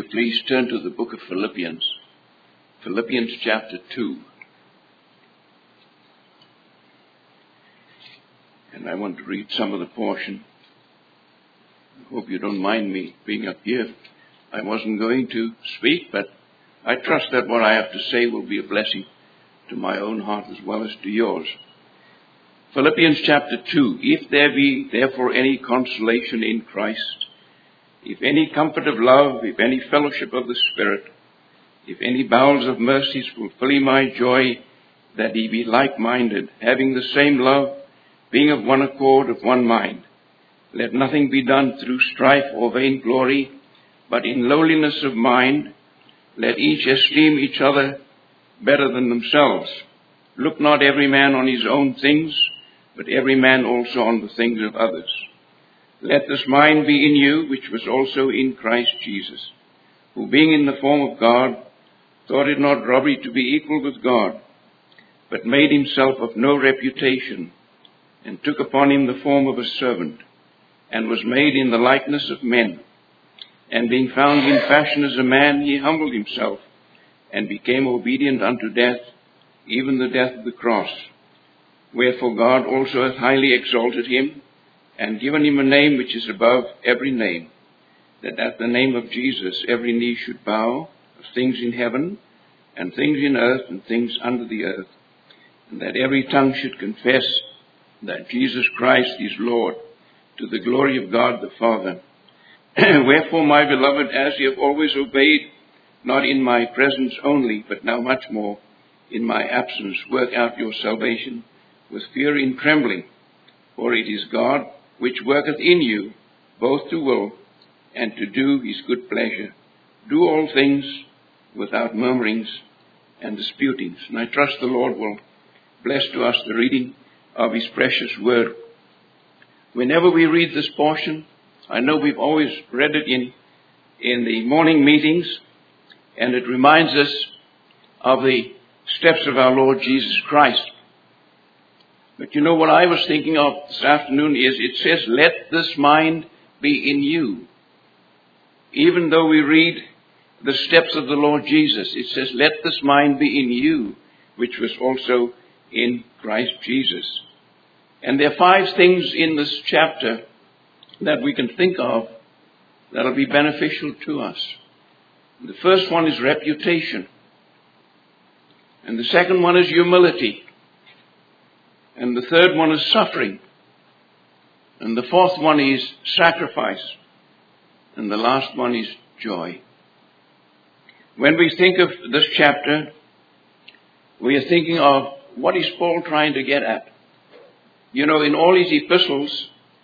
please turn to the book of Philippians. Philippians chapter 2. And I want to read some of the portion. I hope you don't mind me being up here. I wasn't going to speak, but I trust that what I have to say will be a blessing to my own heart as well as to yours. Philippians chapter 2. If there be therefore any consolation in Christ, if any comfort of love, if any fellowship of the Spirit, if any bowels of mercies, fulfill my joy, that ye be like-minded, having the same love, being of one accord, of one mind. Let nothing be done through strife or vainglory, but in lowliness of mind, let each esteem each other better than themselves. Look not every man on his own things, but every man also on the things of others. Let this mind be in you, which was also in Christ Jesus, who being in the form of God, thought it not robbery to be equal with God, but made himself of no reputation, and took upon him the form of a servant, and was made in the likeness of men. And being found in fashion as a man, he humbled himself, and became obedient unto death, even the death of the cross. Wherefore God also hath highly exalted him, and given him a name which is above every name, that at the name of Jesus every knee should bow, of things in heaven, and things in earth, and things under the earth, and that every tongue should confess that Jesus Christ is Lord, to the glory of God the Father. Wherefore, my beloved, as ye have always obeyed, not in my presence only, but now much more in my absence, work out your salvation with fear and trembling. For it is God which worketh in you, both to will and to do his good pleasure. Do all things without murmurings and disputings. And I trust the Lord will bless to us the reading of his precious word. Whenever we read this portion, I know we've always read it in the morning meetings, and it reminds us of the steps of our Lord Jesus Christ. But you know what I was thinking of this afternoon is it says, let this mind be in you. Even though we read the steps of the Lord Jesus, it says, let this mind be in you, which was also in Christ Jesus. And there are 5 things in this chapter that we can think of that will be beneficial to us. The first one is reputation. And the second one is humility. And the third one is suffering. And the fourth one is sacrifice. And the last one is joy. When we think of this chapter, we are thinking of what is Paul trying to get at. You know, in all his epistles,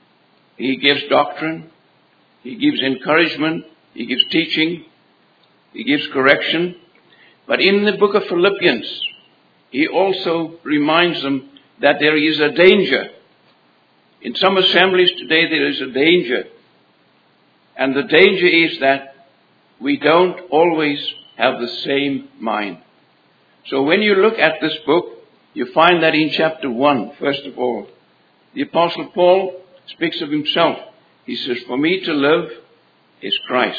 he gives doctrine, he gives encouragement, he gives teaching, he gives correction. But in the book of Philippians, he also reminds them that there is a danger. In some assemblies today, there is a danger. And the danger is that we don't always have the same mind. So when you look at this book, you find that in chapter 1, first of all, the Apostle Paul speaks of himself. He says, for me to live is Christ,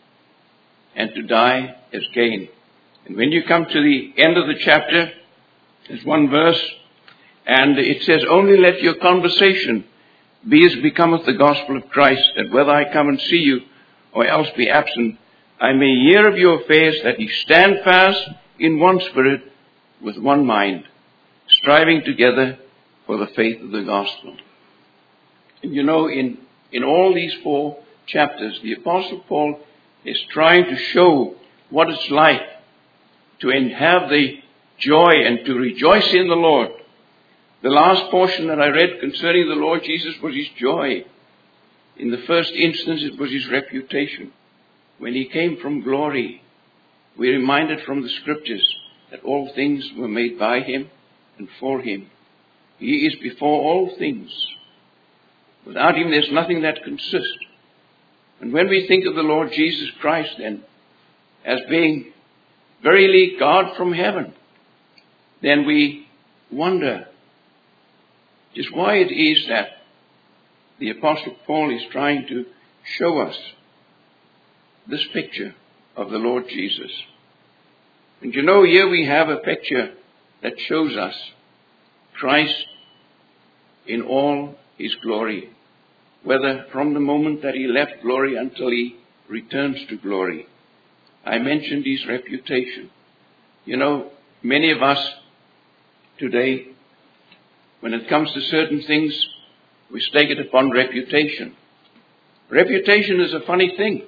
and to die is gain. And when you come to the end of the chapter, there's one verse, and it says, only let your conversation be as becometh the gospel of Christ, that whether I come and see you or else be absent, I may hear of your affairs, that ye stand fast in one spirit, with one mind, striving together for the faith of the gospel. And you know, in all these 4 chapters, the Apostle Paul is trying to show what it's like to have the joy and to rejoice in the Lord. The last portion that I read concerning the Lord Jesus was his joy. In the first instance, it was his reputation. When he came from glory, we're reminded from the scriptures that all things were made by him and for him. He is before all things. Without him, there's nothing that consists. And when we think of the Lord Jesus Christ, then, as being verily God from heaven, then we wonder just why it is that the Apostle Paul is trying to show us this picture of the Lord Jesus. And you know, here we have a picture that shows us Christ in all his glory, whether from the moment that he left glory until he returns to glory. I mentioned his reputation. You know, many of us today, when it comes to certain things, we stake it upon reputation. Reputation is a funny thing.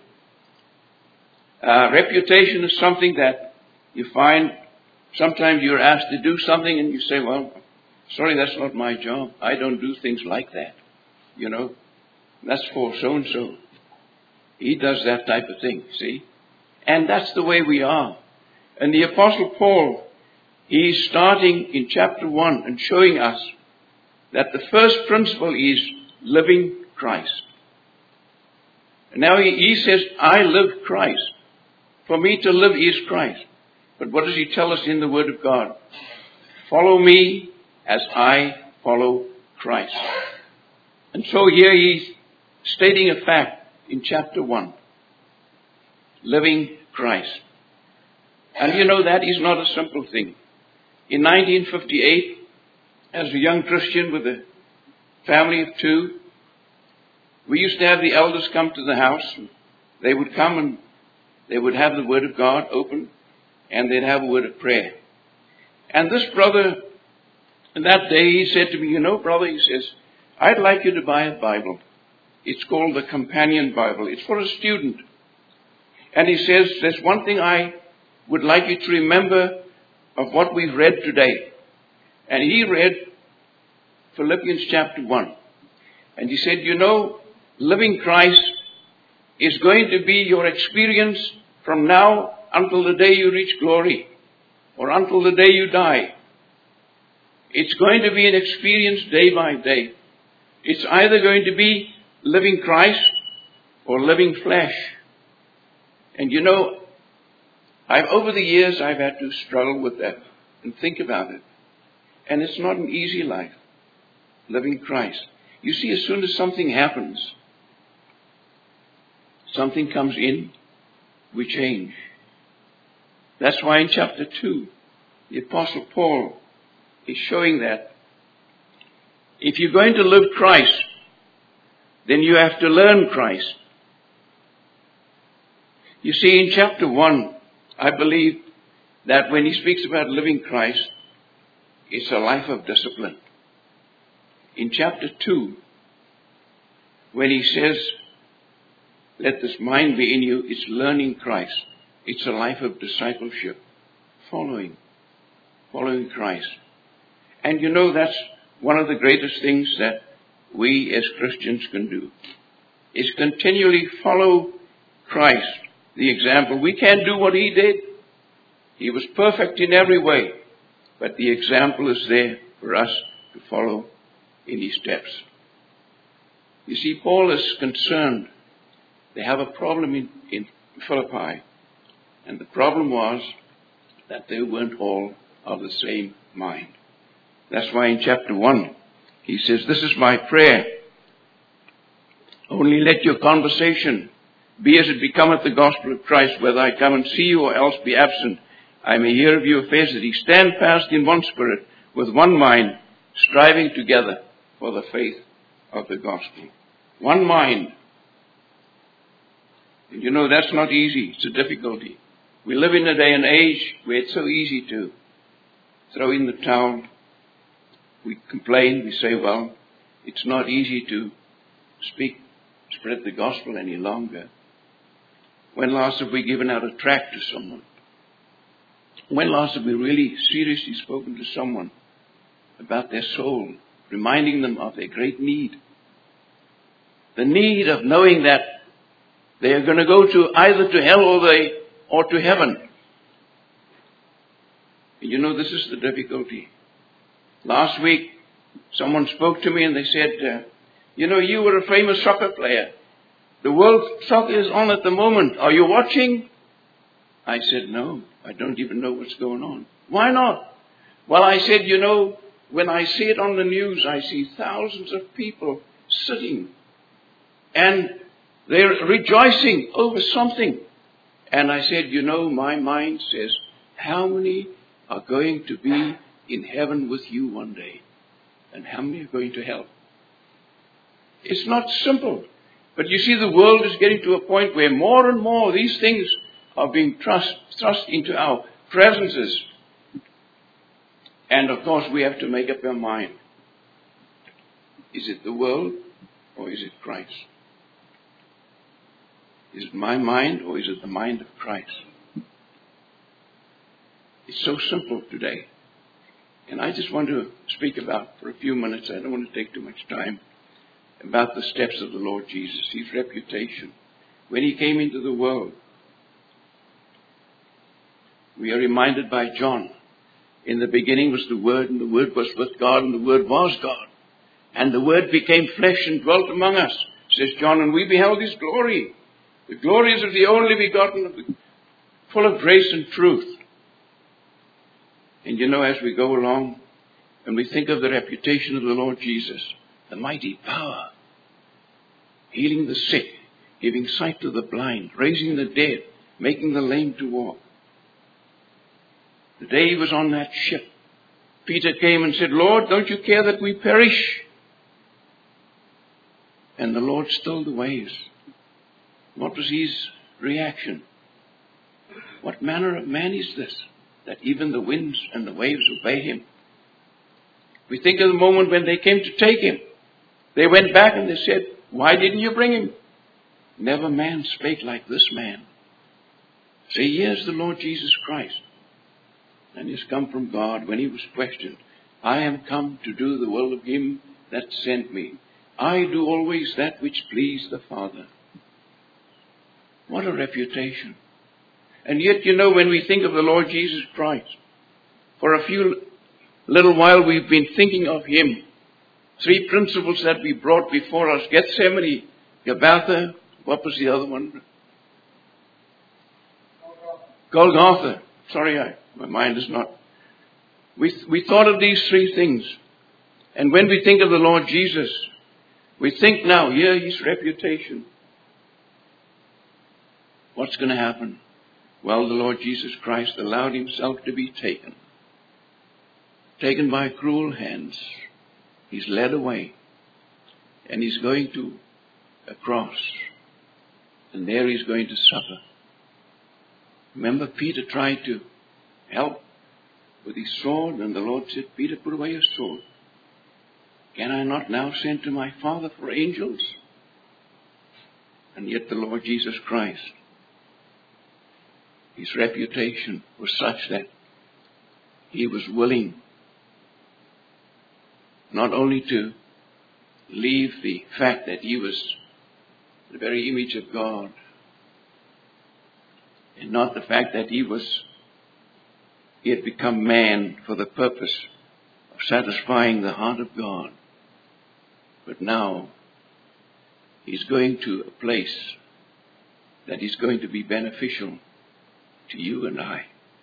Reputation is something that you find sometimes you're asked to do something and you say, well, sorry, that's not my job. I don't do things like that. You know, that's for so-and-so. He does that type of thing, see? And that's the way we are. And the Apostle Paul, he's starting in chapter 1 and showing us that the first principle is living Christ. And now he says, I live Christ. For me to live is Christ. But what does he tell us in the Word of God? Follow me as I follow Christ. And so here he's stating a fact in chapter 1. Living Christ. And you know, that is not a simple thing. In 1958, as a young Christian with a family of 2, we used to have the elders come to the house. They would come and they would have the Word of God open, and they'd have a word of prayer. And this brother, that day, he said to me, you know, brother, he says, I'd like you to buy a Bible. It's called the Companion Bible. It's for a student. And he says, there's one thing I would like you to remember of what we've read today. And he read Philippians chapter 1. And he said, you know, living Christ is going to be your experience from now until the day you reach glory, or until the day you die. It's going to be an experience day by day. It's either going to be living Christ or living flesh. And you know, over the years I've had to struggle with that and think about it. And it's not an easy life, living Christ. You see, as soon as something happens, something comes in, we change. That's why in chapter 2, the Apostle Paul is showing that if you're going to live Christ, then you have to learn Christ. You see, in chapter 1, I believe that when he speaks about living Christ, it's a life of discipline. In chapter 2, when he says, let this mind be in you, it's learning Christ. It's a life of discipleship, following Christ. And you know, that's one of the greatest things that we as Christians can do, is continually follow Christ, the example. We can't do what he did. He was perfect in every way, but the example is there for us to follow in his steps. You see, Paul is concerned. They have a problem in Philippi. And the problem was that they weren't all of the same mind. That's why in chapter 1, he says, this is my prayer. Only let your conversation be as it becometh the gospel of Christ, whether I come and see you or else be absent. I may hear of your affairs, that ye stand fast in one spirit, with one mind, striving together for the faith of the gospel. One mind. And you know, that's not easy. It's a difficulty. We live in a day and age where it's so easy to throw in the towel. We complain. We say, well, it's not easy to spread the gospel any longer. When last have we given out a tract to someone? When last have we really seriously spoken to someone about their soul, reminding them of their great need? The need of knowing that they are going to go to either to hell or to heaven. And you know, this is the difficulty. Last week, someone spoke to me and they said, you know, you were a famous soccer player. The World Soccer is on at the moment. Are you watching? I said, no, I don't even know what's going on. Why not? Well, I said, you know, when I see it on the news, I see thousands of people sitting and they're rejoicing over something. And I said, my mind says, how many are going to be in heaven with you one day? And how many are going to hell? It's not simple. But you see, the world is getting to a point where more and more these things are being thrust into our presences. And of course, we have to make up our mind. Is it the world or is it Christ? Is it my mind or is it the mind of Christ? It's so simple today. And I just want to speak about, for a few minutes, I don't want to take too much time, about the steps of the Lord Jesus, his reputation. When he came into the world, we are reminded by John, in the beginning was the Word, and the Word was with God, and the Word was God. And the Word became flesh and dwelt among us, says John, and we beheld his glory. The glories of the only begotten, full of grace and truth. And as we go along, and we think of the reputation of the Lord Jesus, the mighty power, healing the sick, giving sight to the blind, raising the dead, making the lame to walk. The day he was on that ship, Peter came and said, Lord, don't you care that we perish? And the Lord stilled the waves. What was his reaction? What manner of man is this, that even the winds and the waves obey him? We think of the moment when they came to take him. They went back and they said, why didn't you bring him? Never man spake like this man. See, here's the Lord Jesus Christ. And he's come from God. When he was questioned, I am come to do the will of him that sent me. I do always that which please the Father. What a reputation. And yet, when we think of the Lord Jesus Christ, for a little while we've been thinking of him. Three principles that we brought before us: Gethsemane, Gabbatha, what was the other one? Golgotha. Sorry, my mind is not. We thought of these three things. And when we think of the Lord Jesus, we think now, here his reputation. What's going to happen? Well, the Lord Jesus Christ allowed himself to be taken by cruel hands. He's led away. And he's going to a cross. And there he's going to suffer. Remember, Peter tried to help with his sword, and the Lord said, Peter, put away your sword. Can I not now send to my Father for angels? And yet the Lord Jesus Christ, his reputation was such that he was willing not only to leave the fact that he was the very image of God, and not the fact that he had become man for the purpose of satisfying the heart of God. But now he's going to a place that is going to be beneficial to you and I.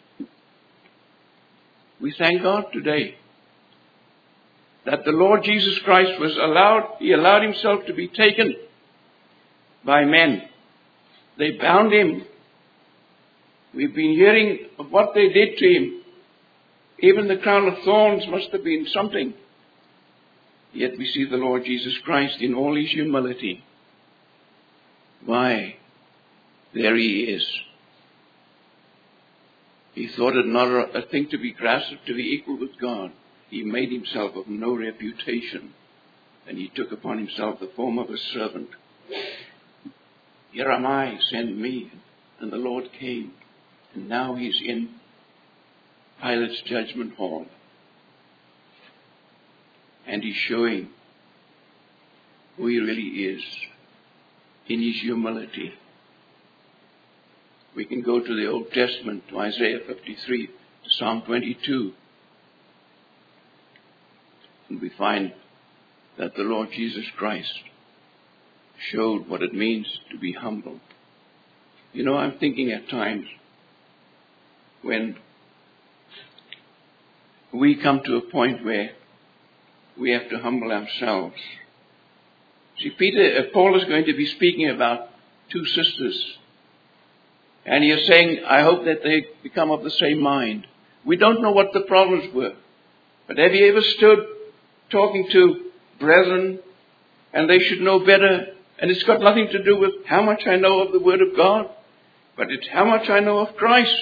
We thank God today that the Lord Jesus Christ he allowed himself to be taken by men. They bound him. We've been hearing of what they did to him. Even the crown of thorns must have been something. Yet we see the Lord Jesus Christ in all his humility. Why? There he is. He thought it not a thing to be grasped, to be equal with God. He made himself of no reputation, and he took upon himself the form of a servant. Here am I, send me. And the Lord came, and now he's in Pilate's judgment hall. And he's showing who he really is in his humility. We can go to the Old Testament, to Isaiah 53, to Psalm 22. And we find that the Lord Jesus Christ showed what it means to be humble. I'm thinking at times when we come to a point where we have to humble ourselves. See, Paul is going to be speaking about two sisters. And he is saying, I hope that they become of the same mind. We don't know what the problems were. But have you ever stood talking to brethren and they should know better? And it's got nothing to do with how much I know of the Word of God, but it's how much I know of Christ.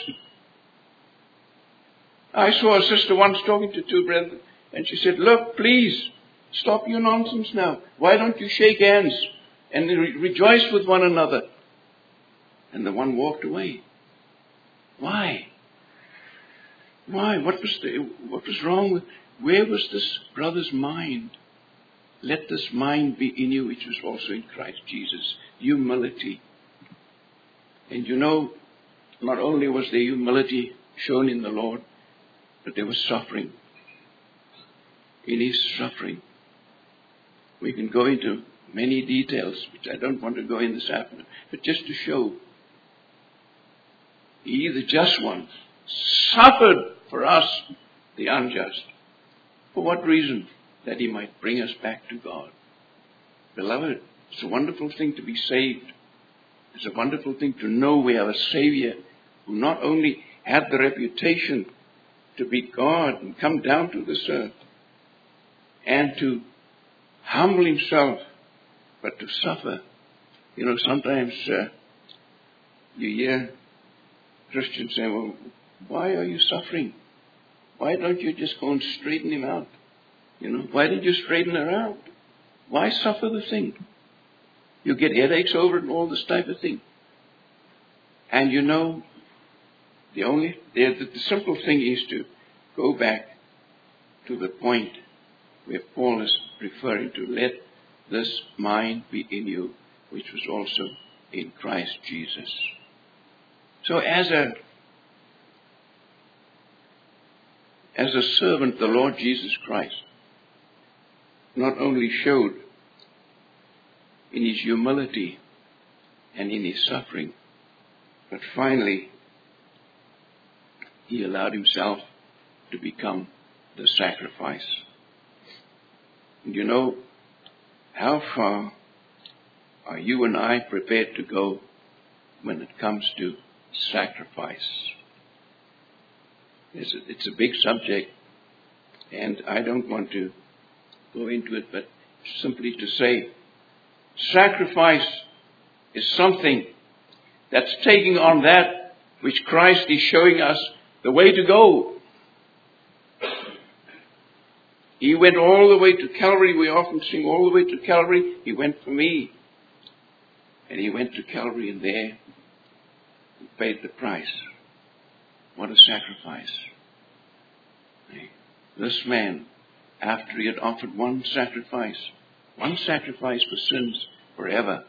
I saw a sister once talking to two brethren, and she said, look, please, stop your nonsense now. Why don't you shake hands and rejoice with one another? And the one walked away. Why? Why? What was wrong with, where was this brother's mind? Let this mind be in you, which was also in Christ Jesus. Humility. And you know, not only was there humility shown in the Lord, but there was suffering. In his suffering. We can go into many details, which I don't want to go in this afternoon, but just to show, he, the just one, suffered for us, the unjust. For what reason? That he might bring us back to God. Beloved, it's a wonderful thing to be saved. It's a wonderful thing to know we have a Savior who not only had the reputation to be God and come down to this earth and to humble himself, but to suffer. You know, sometimes you hear Christians say, well, why are you suffering? Why don't you just go and straighten him out? You know, why did you straighten her out? Why suffer the thing? You get headaches over it and all this type of thing. And you know, the simple thing is to go back to the point where Paul is referring to, let this mind be in you, which was also in Christ Jesus. So as a servant, the Lord Jesus Christ not only showed in his humility and in his suffering, but finally he allowed himself to become the sacrifice. And you know, how far are you and I prepared to go when it comes to sacrifice? It's a big subject, and I don't want to go into it, but simply to say, sacrifice is something that's taking on that which Christ is showing us the way to go. He went all the way to Calvary. We often sing all the way to Calvary. He went for me. And he went to Calvary, and there he paid the price. What a sacrifice. This man, after he had offered one sacrifice for sins forever,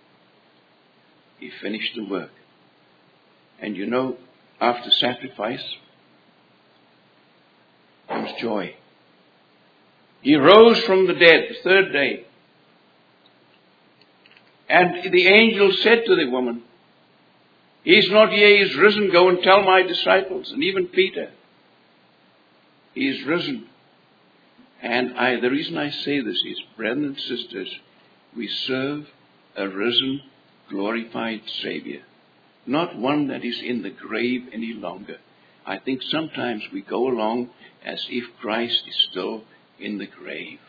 he finished the work. And you know, after sacrifice comes joy. He rose from the dead the third day. And the angel said to the woman, he is not here, he is risen. Go and tell my disciples, and even Peter, he is risen. And the reason I say this is, brethren and sisters, we serve a risen, glorified Savior. Not one that is in the grave any longer. I think sometimes we go along as if Christ is still in the grave.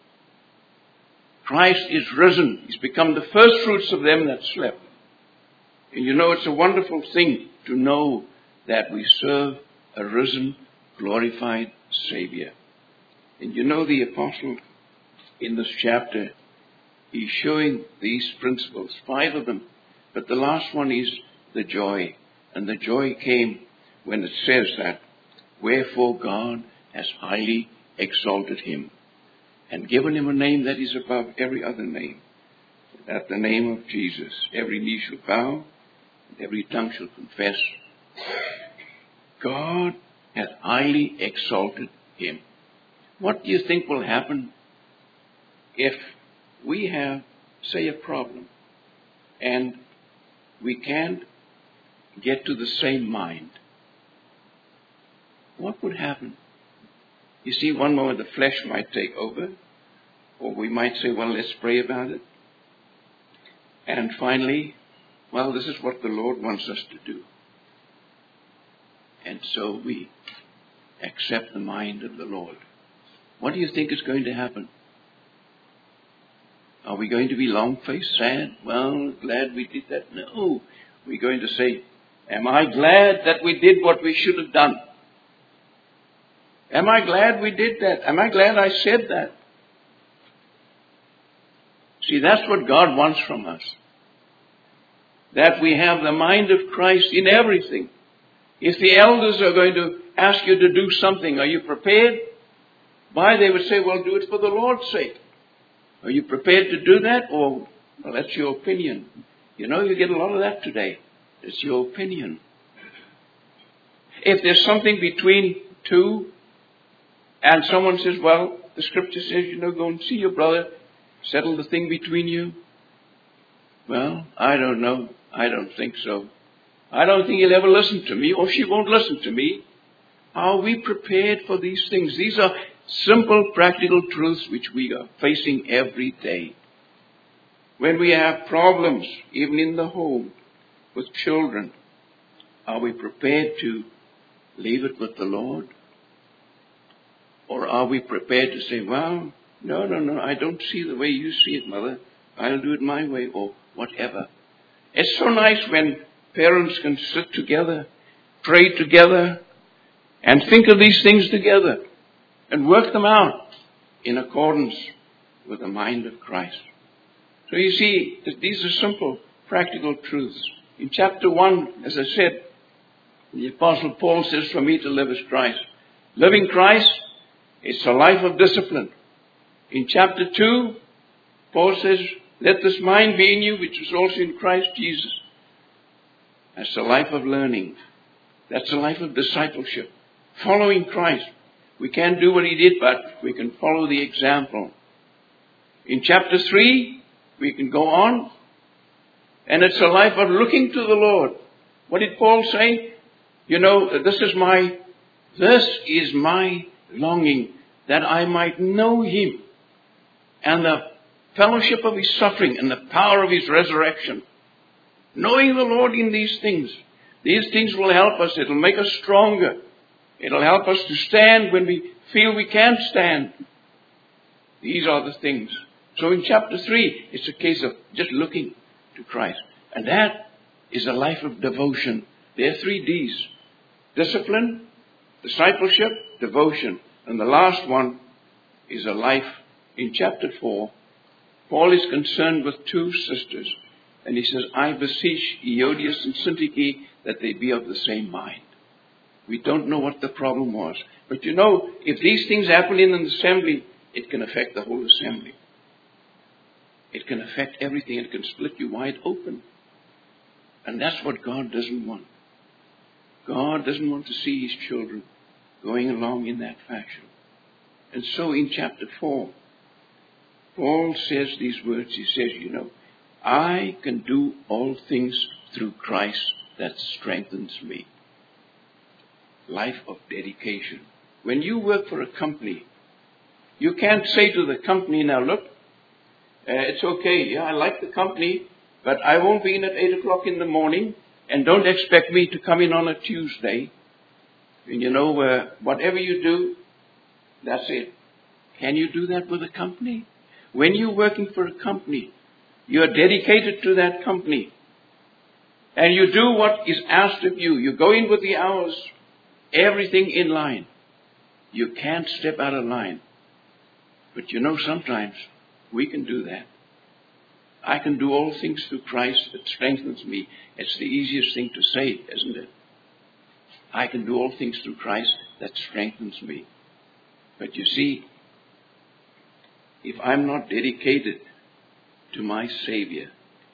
Christ is risen. He's become the first fruits of them that slept. And you know, it's a wonderful thing to know that we serve a risen, glorified Savior. And you know, the apostle in this chapter, he's showing these principles, 5 of them. But the last one is the joy. And the joy came when it says that, wherefore God has highly exalted him and given him a name that is above every other name. At the name of Jesus, every knee shall bow, and every tongue shall confess. God has highly exalted him. What do you think will happen if we have, say, a problem and we can't get to the same mind? What would happen? You see, one moment the flesh might take over, or we might say, well, let's pray about it. And finally, Well, this is what the Lord wants us to do. And so we accept the mind of the Lord. What do you think is going to happen? Are we going to be long-faced, sad? Well, glad we did that? No. We're going to say, am I glad that we did what we should have done? Am I glad we did that? Am I glad I said that? See, that's what God wants from us. That we have the mind of Christ in everything. If the elders are going to ask you to do something, are you prepared? Why, they would say, well, do it for the Lord's sake. Are you prepared to do that? Or, well, that's your opinion. You know, you get a lot of that today. It's your opinion. If there's something between two, and someone says, well, the scripture says, go and see your brother, settle the thing between you. Well, I don't know. I don't think so. I don't think he'll ever listen to me, or she won't listen to me. Are we prepared for these things? These are simple, practical truths which we are facing every day. When we have problems, even in the home, with children, are we prepared to leave it with the Lord? Or are we prepared to say, well, no, I don't see the way you see it, Mother. I'll do it my way, or whatever. It's so nice when parents can sit together, pray together, and think of these things together, and work them out in accordance with the mind of Christ. So you see, these are simple, practical truths. In chapter 1, as I said, the Apostle Paul says, for me to live is Christ. Living Christ, it's a life of discipline. In chapter 2, Paul says, let this mind be in you, which was also in Christ Jesus. That's a life of learning. That's a life of discipleship. Following Christ. We can't do what he did, but we can follow the example. In chapter 3, we can go on. And it's a life of looking to the Lord. What did Paul say? This is my longing, that I might know him and the fellowship of his suffering and the power of his resurrection. Knowing the Lord in these things. These things will help us. It'll make us stronger. It'll help us to stand when we feel we can't stand. These are the things. So in chapter 3, it's a case of just looking to Christ. And that is a life of devotion. There are 3 Ds. Discipline, discipleship, devotion. And the last one is a life. In chapter 4, Paul is concerned with 2 sisters. And he says, I beseech Euodias and Syntyche that they be of the same mind. We don't know what the problem was. But if these things happen in an assembly, it can affect the whole assembly. It can affect everything. It can split you wide open. And that's what God doesn't want. God doesn't want to see his children going along in that fashion. And so in chapter 4, Paul says these words. He says, I can do all things through Christ that strengthens me. Life of dedication. When you work for a company, you can't say to the company, now look, it's okay, yeah, I like the company, but I won't be in at 8 o'clock in the morning, and don't expect me to come in on a Tuesday. And whatever you do, that's it. Can you do that with a company? When you're working for a company, you are dedicated to that company. And you do what is asked of you. You go in with the hours, everything in line. You can't step out of line. But sometimes we can do that. I can do all things through Christ that strengthens me. It's the easiest thing to say, isn't it? I can do all things through Christ that strengthens me. But you see, if I'm not dedicated to my Savior,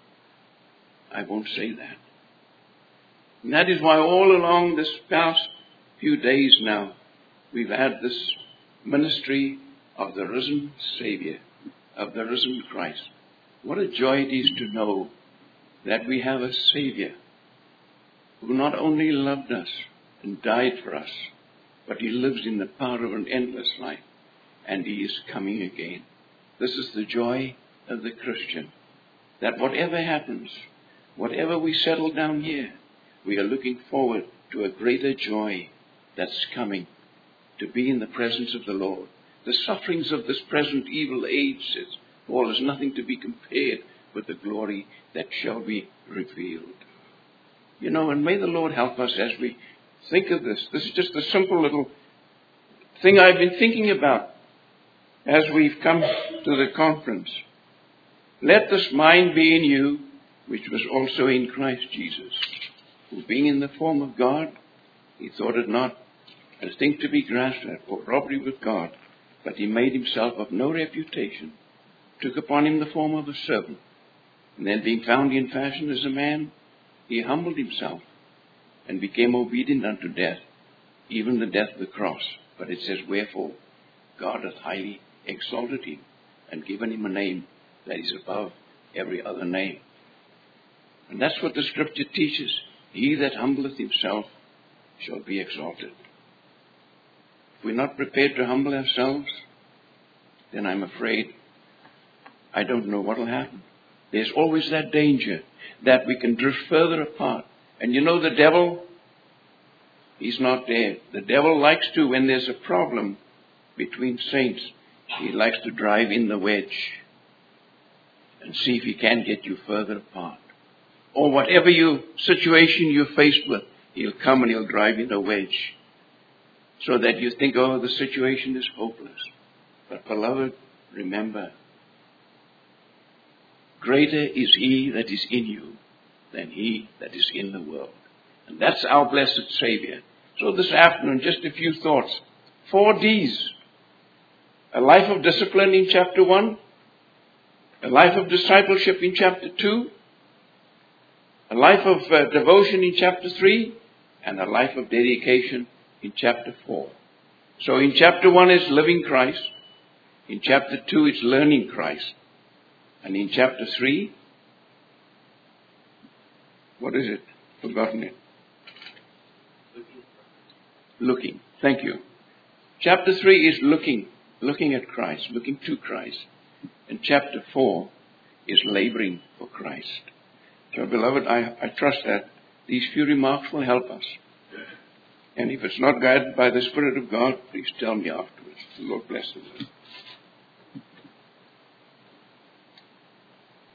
I won't say that. And that is why all along this past few days now, we've had this ministry of the risen Savior, of the risen Christ. What a joy it is to know that we have a Savior who not only loved us and died for us, but he lives in the power of an endless life, and he is coming again. This is the joy of the Christian, that whatever happens, whatever we settle down here, we are looking forward to a greater joy that's coming, to be in the presence of the Lord. The sufferings of this present evil age, says Paul, is nothing to be compared with the glory that shall be revealed. You know, and may the Lord help us as we think of this. This is just a simple little thing I've been thinking about as we've come to the conference. Let this mind be in you, which was also in Christ Jesus, who being in the form of God, he thought it not a thing to be grasped at, or robbery with God, but he made himself of no reputation, took upon him the form of a servant, and then being found in fashion as a man, he humbled himself and became obedient unto death, even the death of the cross. But it says, wherefore God hath highly exalted him and given him a name that is above every other name. And that's what the scripture teaches. He that humbleth himself shall be exalted. If we're not prepared to humble ourselves, then I'm afraid I don't know what will happen. There's always that danger that we can drift further apart. And you know the devil, he's not there. The devil likes to, when there's a problem between saints, he likes to drive in the wedge and see if he can get you further apart. Or whatever situation you're faced with, he'll come and he'll drive in a wedge so that you think, oh, the situation is hopeless. But beloved, remember, greater is he that is in you than he that is in the world. And that's our blessed Savior. So this afternoon, just a few thoughts. 4 Ds. A life of discipline in chapter 1. A life of discipleship in chapter 2. A life of devotion in chapter 3. And a life of dedication in chapter 4. So in chapter 1 is living Christ. In chapter 2 it's learning Christ. And in chapter 3, what is it? Forgotten it. Looking. Thank you. Chapter 3 is looking at Christ, looking to Christ. And chapter 4 is laboring for Christ. So, beloved, I trust that these few remarks will help us. And if it's not guided by the Spirit of God, please tell me afterwards. The Lord bless us.